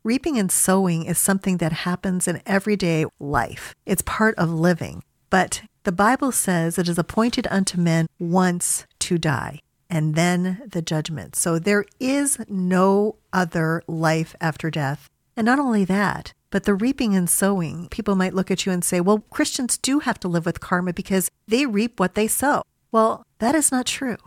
reaping and sowing is something that happens in everyday life. It's part of living. But the Bible says it is appointed unto men once to die, and then the judgment. So there is no other life after death. And not only that, but the reaping and sowing, people might look at you and say, well, Christians do have to live with karma because they reap what they sow. Well, that is not true.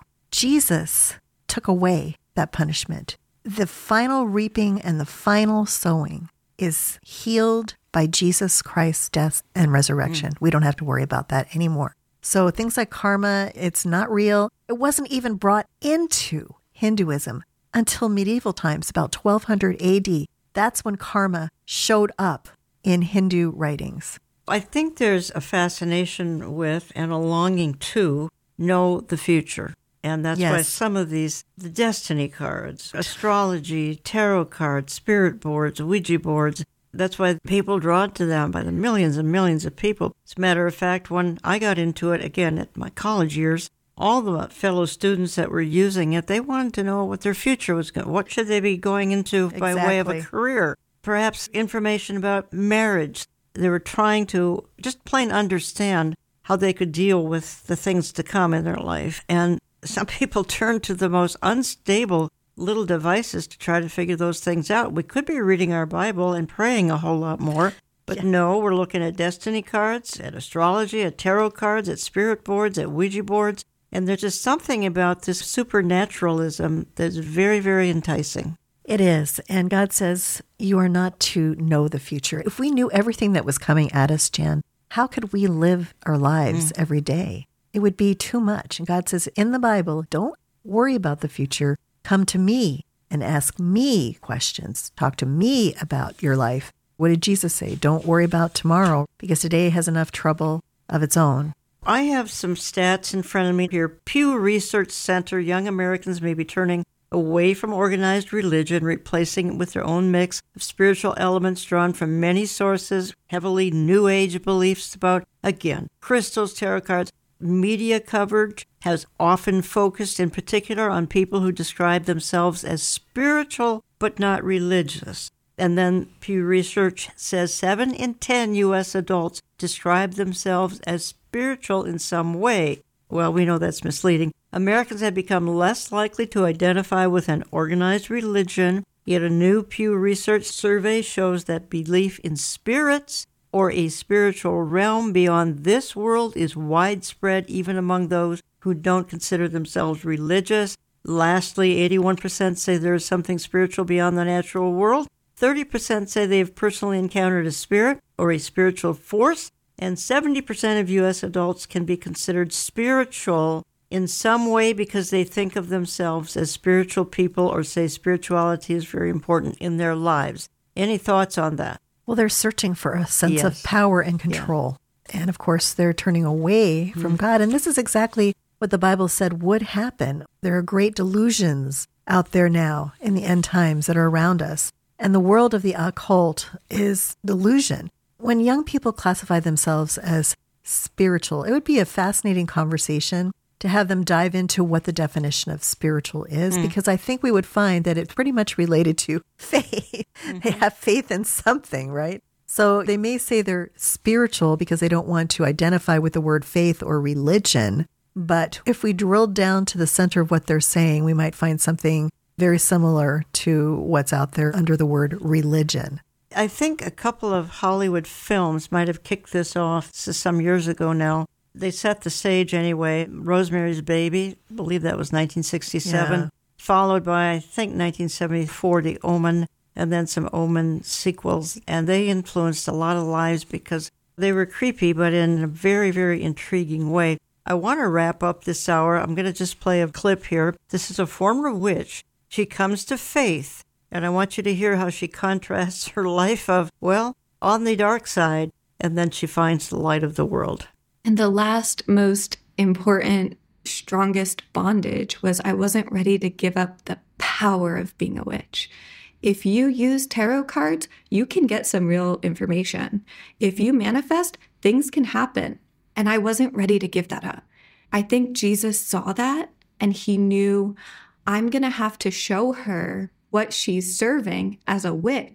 Jesus took away that punishment. The final reaping and the final sowing is healed by Jesus Christ's death and resurrection. Mm. We don't have to worry about that anymore. So things like karma, it's not real. It wasn't even brought into Hinduism until medieval times, about twelve hundred A D. That's when karma showed up in Hindu writings. I think there's a fascination with and a longing to know the future. And that's yes. why some of these, the destiny cards, astrology, tarot cards, spirit boards, Ouija boards, that's why people drawn to them by the millions and millions of people. As a matter of fact, when I got into it, again, at my college years, all the fellow students that were using it, they wanted to know what their future was going, what should they be going into exactly. by way of a career, perhaps information about marriage. They were trying to just plain understand how they could deal with the things to come in their life. And some people turn to the most unstable little devices to try to figure those things out. We could be reading our Bible and praying a whole lot more, but yeah. no, we're looking at destiny cards, at astrology, at tarot cards, at spirit boards, at Ouija boards. And there's just something about this supernaturalism that's very, very enticing. It is. And God says you are not to know the future. If we knew everything that was coming at us, Jan, how could we live our lives mm. every day? It would be too much. And God says in the Bible, don't worry about the future. Come to me and ask me questions. Talk to me about your life. What did Jesus say? Don't worry about tomorrow because today has enough trouble of its own. I have some stats in front of me here. Pew Research Center, young Americans may be turning away from organized religion, replacing it with their own mix of spiritual elements drawn from many sources, heavily New Age beliefs about, again, crystals, tarot cards. Media coverage has often focused in particular on people who describe themselves as spiritual but not religious. And then Pew Research says seven in ten U S adults describe themselves as spiritual in some way. Well, we know that's misleading. Americans have become less likely to identify with an organized religion, yet a new Pew Research survey shows that belief in spirits or a spiritual realm beyond this world is widespread even among those who don't consider themselves religious. Lastly, eighty-one percent say there is something spiritual beyond the natural world. thirty percent say they have personally encountered a spirit or a spiritual force. And seventy percent of U S adults can be considered spiritual in some way because they think of themselves as spiritual people or say spirituality is very important in their lives. Any thoughts on that? Well, they're searching for a sense yes. of power and control. Yeah. And of course, they're turning away from mm. God. And this is exactly what the Bible said would happen. There are great delusions out there now in the end times that are around us. And the world of the occult is delusion. When young people classify themselves as spiritual, it would be a fascinating conversation to have them dive into what the definition of spiritual is, mm. because I think we would find that it's pretty much related to faith. Mm-hmm. They have faith in something, right? So they may say they're spiritual because they don't want to identify with the word faith or religion. But if we drilled down to the center of what they're saying, we might find something very similar to what's out there under the word religion. I think a couple of Hollywood films might have kicked this off some years ago now. They set the stage anyway. Rosemary's Baby, I believe that was nineteen sixty-seven, yeah. followed by, I think, nineteen seventy-four, The Omen, and then some Omen sequels. And they influenced a lot of lives because they were creepy, but in a very, very intriguing way. I want to wrap up this hour. I'm going to just play a clip here. This is a former witch. She comes to faith, and I want you to hear how she contrasts her life of, well, on the dark side, and then she finds the light of the world. And the last most important, strongest bondage was I wasn't ready to give up the power of being a witch. If you use tarot cards, you can get some real information. If you manifest, things can happen. And I wasn't ready to give that up. I think Jesus saw that and he knew I'm going to have to show her what she's serving as a witch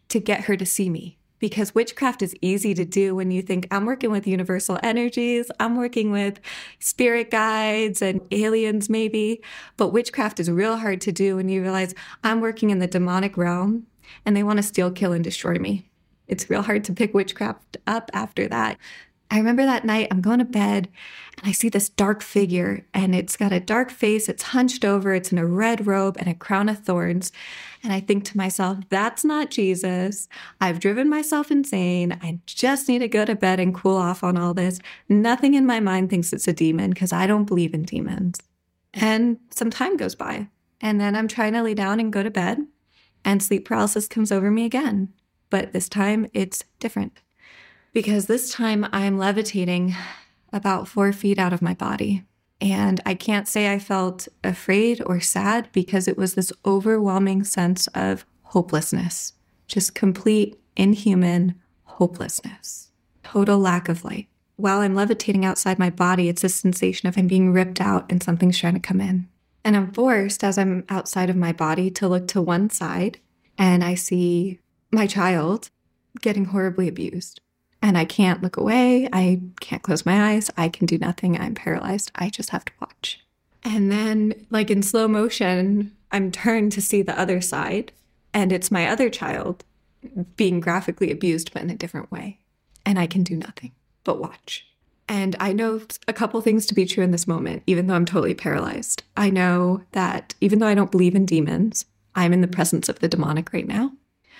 to get her to see me. Because witchcraft is easy to do when you think, I'm working with universal energies, I'm working with spirit guides and aliens maybe. But witchcraft is real hard to do when you realize I'm working in the demonic realm and they want to steal, kill, and destroy me. It's real hard to pick witchcraft up after that. I remember that night, I'm going to bed, and I see this dark figure, and it's got a dark face, it's hunched over, it's in a red robe and a crown of thorns. And I think to myself, that's not Jesus. I've driven myself insane. I just need to go to bed and cool off on all this. Nothing in my mind thinks it's a demon because I don't believe in demons. And some time goes by, and then I'm trying to lay down and go to bed, and sleep paralysis comes over me again. But this time, it's different. Because this time I'm levitating about four feet out of my body. And I can't say I felt afraid or sad because it was this overwhelming sense of hopelessness. Just complete, inhuman hopelessness. Total lack of light. While I'm levitating outside my body, it's a sensation of I'm being ripped out and something's trying to come in. And I'm forced, as I'm outside of my body, to look to one side, and I see my child getting horribly abused. And I can't look away. I can't close my eyes. I can do nothing. I'm paralyzed. I just have to watch. And then, like in slow motion, I'm turned to see the other side. And it's my other child being graphically abused, but in a different way. And I can do nothing but watch. And I know a couple things to be true in this moment, even though I'm totally paralyzed. I know that even though I don't believe in demons, I'm in the presence of the demonic right now.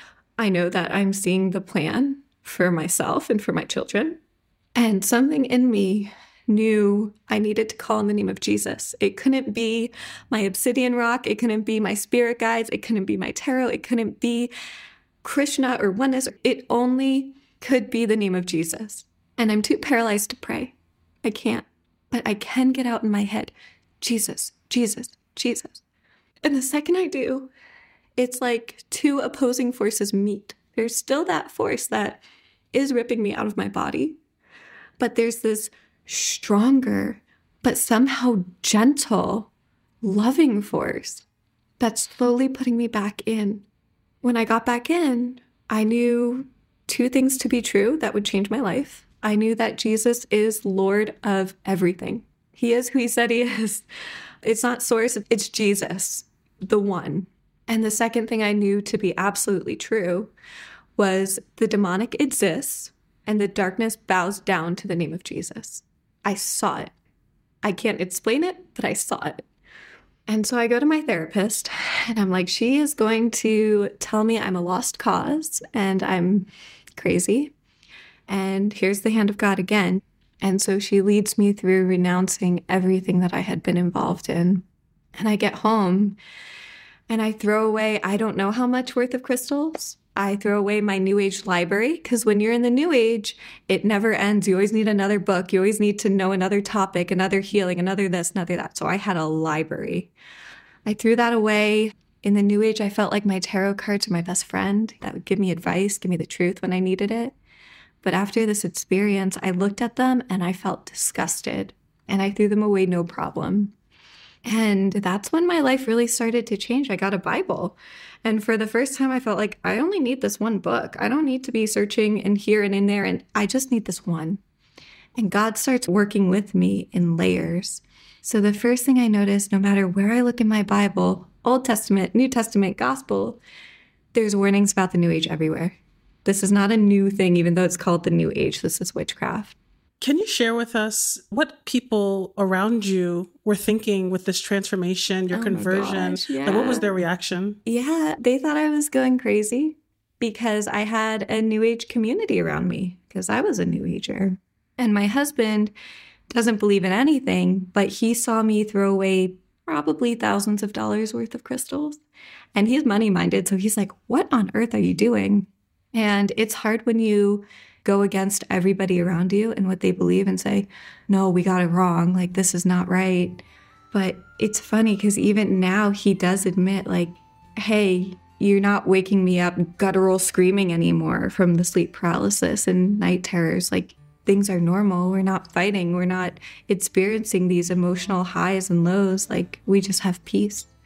I know that I'm seeing the plan for myself and for my children. And something in me knew I needed to call on the name of Jesus. It couldn't be my obsidian rock. It couldn't be my spirit guides. It couldn't be my tarot. It couldn't be Krishna or oneness. It only could be the name of Jesus. And I'm too paralyzed to pray. I can't. But I can get out in my head, Jesus, Jesus, Jesus. And the second I do, it's like two opposing forces meet. There's still that force that is ripping me out of my body. But there's this stronger, but somehow gentle, loving force that's slowly putting me back in. When I got back in, I knew two things to be true that would change my life. I knew that Jesus is Lord of everything. He is who he said he is. It's not source, it's Jesus, the one. And the second thing I knew to be absolutely true was the demonic exists and the darkness bows down to the name of Jesus. I saw it. I can't explain it, but I saw it. And so I go to my therapist and I'm like, she is going to tell me I'm a lost cause and I'm crazy. And here's the hand of God again. And so she leads me through renouncing everything that I had been involved in. And I get home and I throw away, I don't know how much worth of crystals. I throw away my New Age library because when you're in the New Age, it never ends. You always need another book. You always need to know another topic, another healing, another this, another that. So I had a library. I threw that away. In the New Age, I felt like my tarot cards were my best friend. That would give me advice, give me the truth when I needed it. But after this experience, I looked at them and I felt disgusted. And I threw them away, no problem. And that's when my life really started to change. I got a Bible. And for the first time, I felt like I only need this one book. I don't need to be searching in here and in there. And I just need this one. And God starts working with me in layers. So the first thing I noticed, no matter where I look in my Bible, Old Testament, New Testament, Gospel, there's warnings about the New Age everywhere. This is not a new thing, even though it's called the New Age. This is witchcraft. Can you share with us what people around you were thinking with this transformation, your oh conversion? Gosh, yeah. Like, what was their reaction? Yeah, they thought I was going crazy because I had a New Age community around me because I was a New Ager. And my husband doesn't believe in anything, but he saw me throw away probably thousands of dollars worth of crystals. And he's money-minded, so he's like, what on earth are you doing? And it's hard when you go against everybody around you and what they believe and say, no, we got it wrong. Like, this is not right. But it's funny because even now he does admit, like, hey, you're not waking me up guttural screaming anymore from the sleep paralysis and night terrors. Like, things are normal. We're not fighting. We're not experiencing these emotional highs and lows. Like, we just have peace.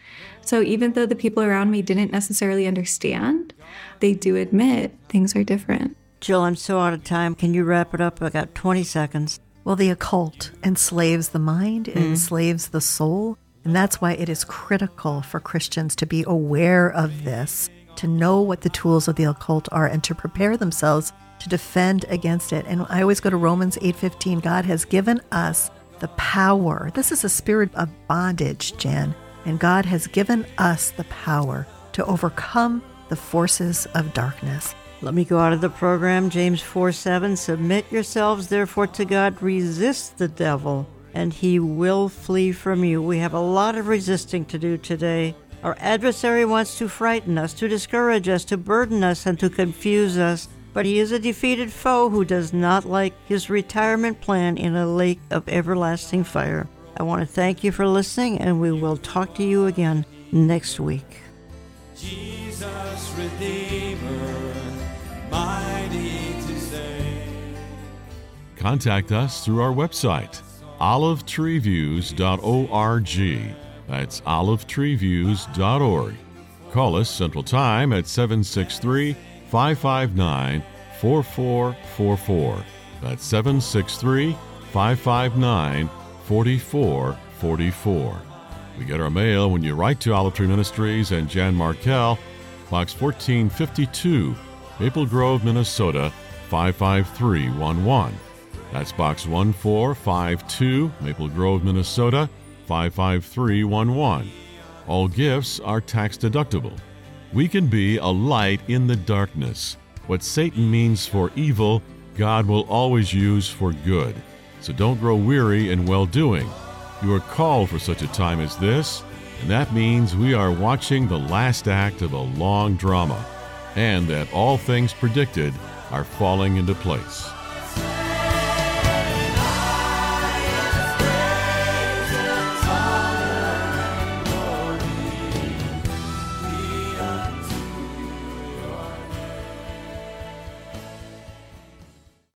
So even though the people around me didn't necessarily understand, they do admit things are different. Jill, I'm so out of time. Can you wrap it up? I got twenty seconds. Well, the occult enslaves the mind, it mm. enslaves the soul. And that's why it is critical for Christians to be aware of this, to know what the tools of the occult are, and to prepare themselves to defend against it. And I always go to Romans eight fifteen. God has given us the power. This is a spirit of bondage, Jan. And God has given us the power to overcome the forces of darkness. Let me go out of the program. James four seven. Submit yourselves, therefore, to God. Resist the devil, and he will flee from you. We have a lot of resisting to do today. Our adversary wants to frighten us, to discourage us, to burden us, and to confuse us. But he is a defeated foe who does not like his retirement plan in a lake of everlasting fire. I want to thank you for listening, and we will talk to you again next week. Jesus, Redeemer, mighty to save. Contact us through our website, olive tree views dot org. That's olive tree views dot org. Call us Central Time at seven six three, five five nine, four four four four. That's seven six three, five five nine, four four four four. We get our mail when you write to Olive Tree Ministries and Jan Markell, Box fourteen fifty-two, Maple Grove, Minnesota, five five three one one. That's Box one four five two, Maple Grove, Minnesota, five five three one one. All gifts are tax deductible. We can be a light in the darkness. What Satan means for evil, God will always use for good. So don't grow weary in well-doing. You are called for such a time as this, and that means we are watching the last act of a long drama, and that all things predicted are falling into place.